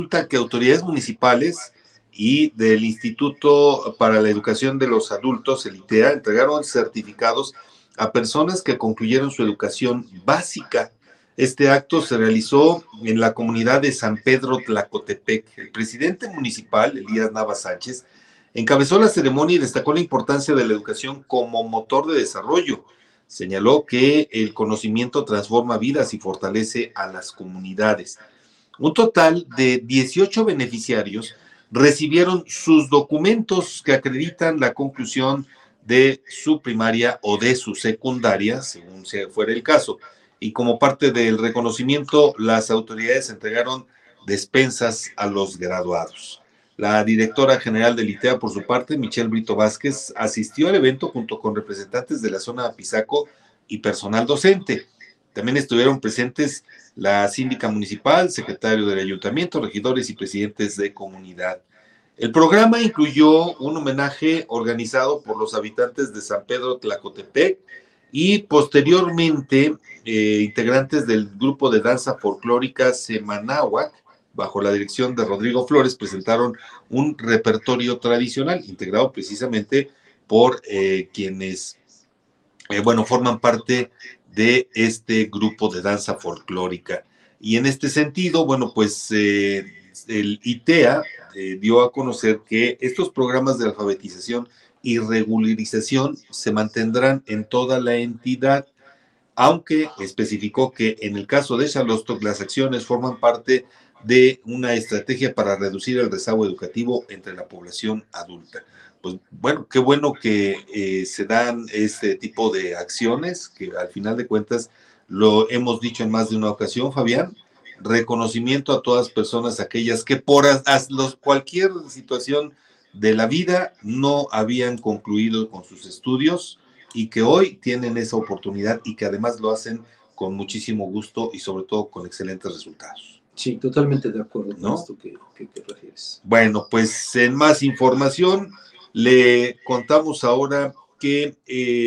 Resulta que autoridades municipales y del Instituto para la Educación de los Adultos, el ITEA, entregaron certificados a personas que concluyeron su educación básica. Este acto se realizó en la comunidad de San Pedro Tlacotepec. El presidente municipal, Elías Nava Sánchez, encabezó la ceremonia y destacó la importancia de la educación como motor de desarrollo. Señaló que el conocimiento transforma vidas y fortalece a las comunidades. Un total de 18 beneficiarios recibieron sus documentos que acreditan la conclusión de su primaria o de su secundaria, según fuera el caso. Y como parte del reconocimiento, las autoridades entregaron despensas a los graduados. La directora general del ITEA, por su parte, Michelle Brito Vázquez, asistió al evento junto con representantes de la zona de Apizaco y personal docente. También estuvieron presentes la síndica municipal, secretario del ayuntamiento, regidores y presidentes de comunidad. El programa incluyó un homenaje organizado por los habitantes de San Pedro Tlacotepec y posteriormente integrantes del grupo de danza folclórica Semanáhuac, bajo la dirección de Rodrigo Flores, presentaron un repertorio tradicional integrado precisamente por quienes forman parte de este grupo de danza folclórica. Y en este sentido, el ITEA dio a conocer que estos programas de alfabetización y regularización se mantendrán en toda la entidad, aunque especificó que en el caso de Xalostok las acciones forman parte de una estrategia para reducir el rezago educativo entre la población adulta. Pues bueno, qué bueno que se dan este tipo de acciones, que al final de cuentas, lo hemos dicho en más de una ocasión, Fabián, reconocimiento a todas personas, aquellas que por cualquier situación de la vida no habían concluido con sus estudios y que hoy tienen esa oportunidad y que además lo hacen con muchísimo gusto y sobre todo con excelentes resultados. Sí, totalmente de acuerdo con esto que refieres. Bueno, pues en más información le contamos ahora que